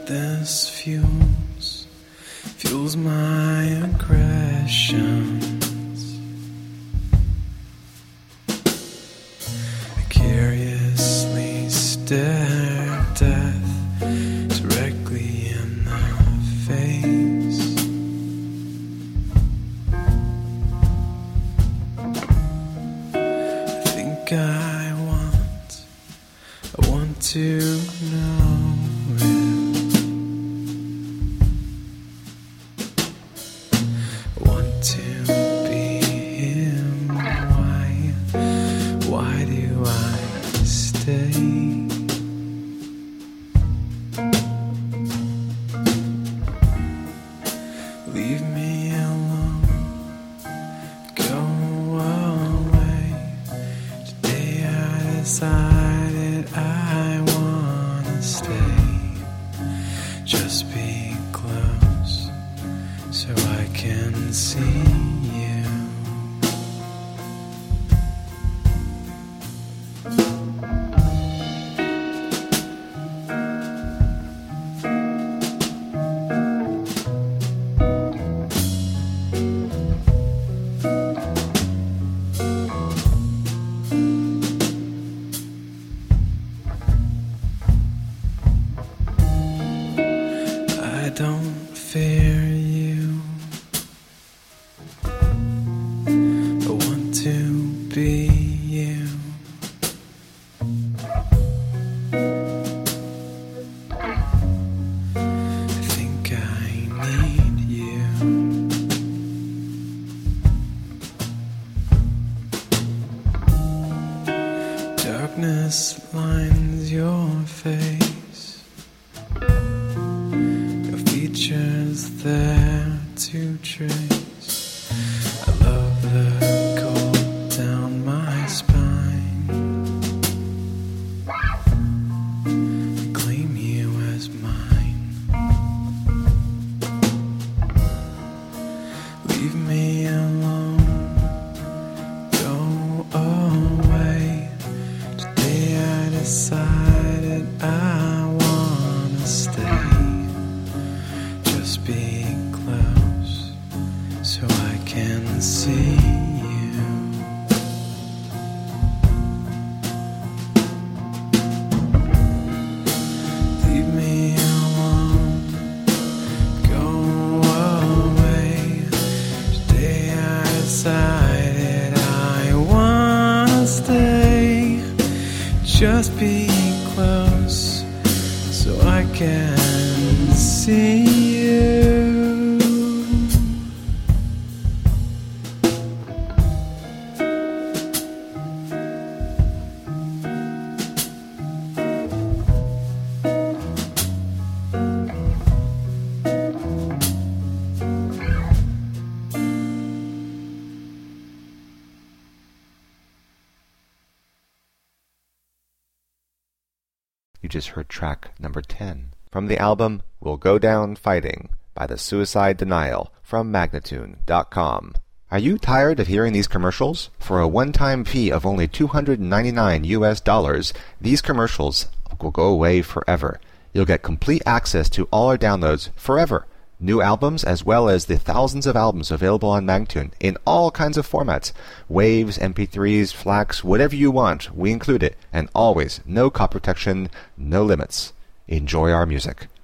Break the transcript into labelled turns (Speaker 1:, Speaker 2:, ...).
Speaker 1: This fuels my aggressions. I curiously stare at death directly in the face. I think I want to know it. I want to be him. Why do I stay? Leave me alone. Go away. Today I decided I wanna stay. Just be close so I can see you. I don't fear you. I want to be you. I think I need you. Darkness lines your face. Your features there to trace. I love the cold down my spine. I claim you as mine. Leave me alone. Go away. Today I decided I wanna stay. Just be close so I can see you. Leave me alone. Go away. Today I decided I wanna stay. Just be close so I can see you.
Speaker 2: You just heard track number 10 from the album We'll Go Down Fighting by the Suicide Denial from Magnatune.com. Are you tired of hearing these commercials? For a one-time fee of only $299, these commercials will go away forever. You'll get complete access to all our downloads forever. New albums as well as the thousands of albums available on Magnatune in all kinds of formats. Waves, MP3s, FLACs, whatever you want, we include it. And always, no copy protection, no limits. Enjoy our music.